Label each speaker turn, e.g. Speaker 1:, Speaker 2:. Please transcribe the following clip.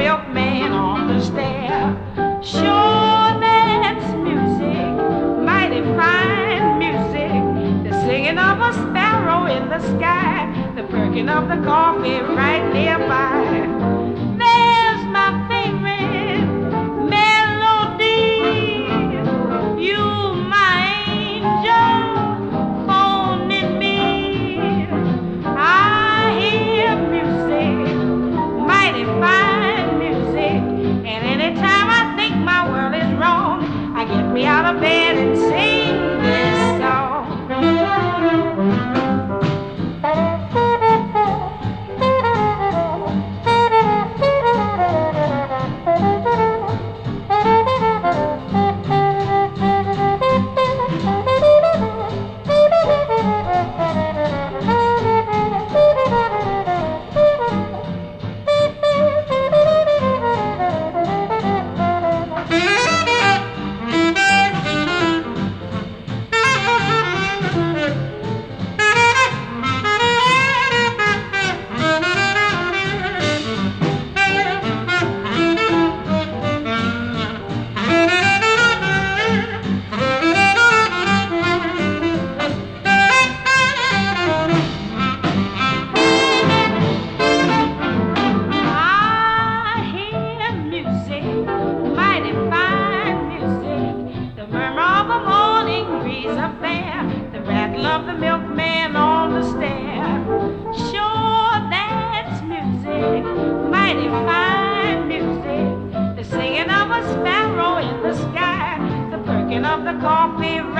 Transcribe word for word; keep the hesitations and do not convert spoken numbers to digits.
Speaker 1: milkman on the stair. Sure, that's music, mighty fine music. The singing of a sparrow in the sky, the perking of the coffee right nearby. There's my favorite melody. You, my angel, phoning me. I hear music, mighty fine music. And anytime I think my world is wrong, I get me out of bed and sing this song. Of the milkman on the stair. Sure, that's music, mighty fine music. The singing of a sparrow in the sky, the perking of the coffee